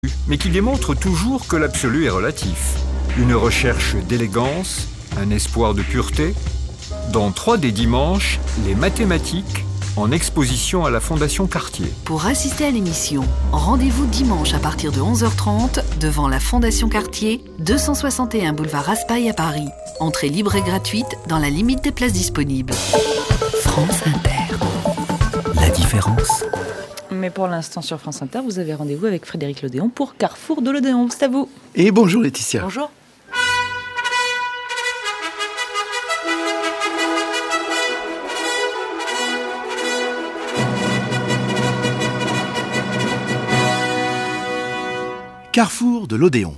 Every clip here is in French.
mais qui démontre toujours que l'absolu est relatif. Une recherche d'élégance, un espoir de pureté. Dans 3D Dimanche, les mathématiques en exposition à la Fondation Cartier. Pour assister à l'émission, rendez-vous dimanche à partir de 11h30 devant la Fondation Cartier, 261 boulevard Raspail à Paris. Entrée libre et gratuite dans la limite des places disponibles. France Inter. La différence. Mais pour l'instant, sur France Inter, vous avez rendez-vous avec Frédéric Lodéon pour Carrefour de l'Odéon. C'est à vous. Et bonjour Laetitia. Bonjour. Carrefour de l'Odéon.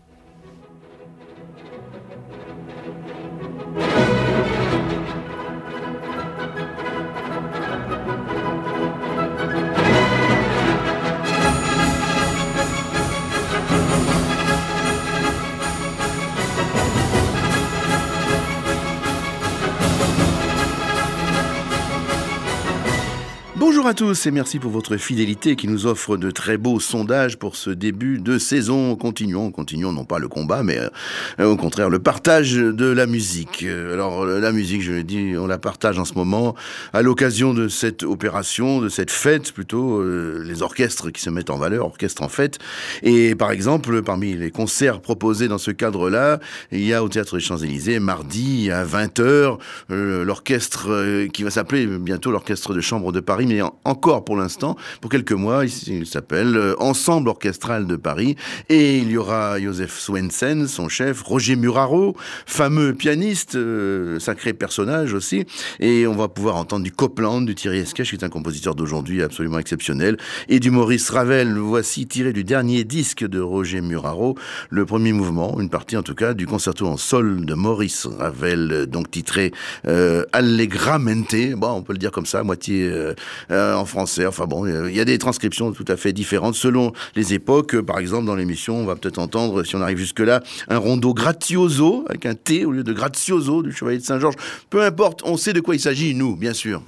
Bonjour à tous et merci pour votre fidélité qui nous offre de très beaux sondages pour ce début de saison. Continuons non pas le combat, mais au contraire le partage de la musique. Alors la musique, je l'ai dit, on la partage en ce moment à l'occasion de cette opération, de cette fête plutôt, les orchestres qui se mettent en valeur, orchestres en fête. Et par exemple, parmi les concerts proposés dans ce cadre-là, il y a au Théâtre des Champs-Élysées, mardi à 20h, l'orchestre qui va s'appeler bientôt l'Orchestre de Chambre de Paris, mais encore pour l'instant, pour quelques mois, il s'appelle Ensemble Orchestral de Paris, et il y aura Joseph Swensen, son chef, Roger Muraro, fameux pianiste, sacré personnage aussi, et on va pouvoir entendre du Copland, du Thierry Esquèche, qui est un compositeur d'aujourd'hui absolument exceptionnel, et du Maurice Ravel. Voici tiré du dernier disque de Roger Muraro, le premier mouvement, une partie en tout cas, du concerto en sol de Maurice Ravel, donc titré Allegramente, bon, on peut le dire comme ça, moitié en français. Enfin bon, il y a des transcriptions tout à fait différentes selon les époques. Par exemple, dans l'émission, on va peut-être entendre, si on arrive jusque-là, un rondo grazioso, avec un T au lieu de grazioso du Chevalier de Saint-Georges. Peu importe, on sait de quoi il s'agit, nous, bien sûr.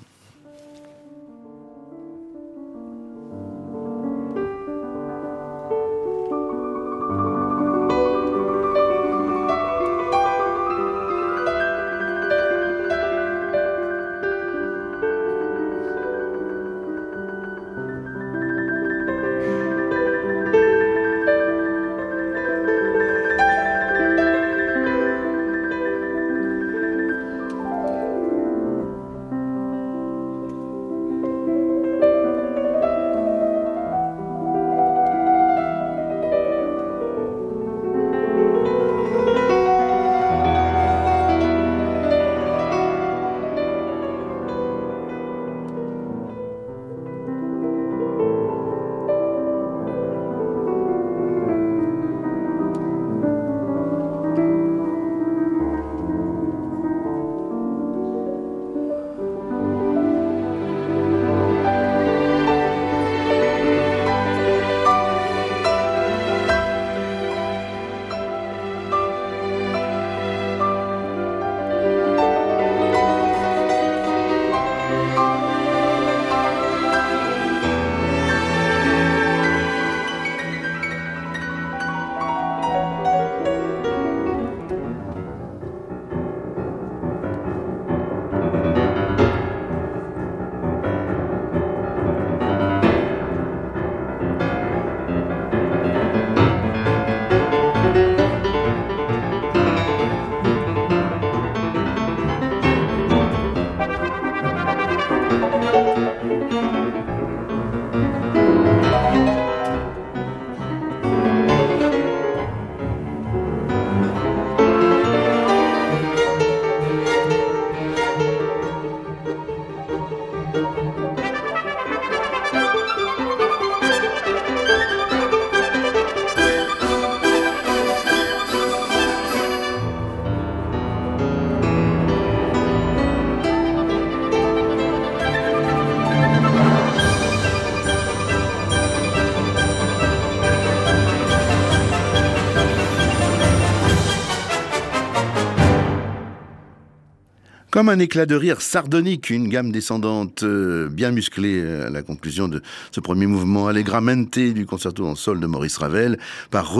Comme un éclat de rire sardonique, une gamme descendante bien musclée à la conclusion de ce premier mouvement Allegramente du concerto en sol de Maurice Ravel par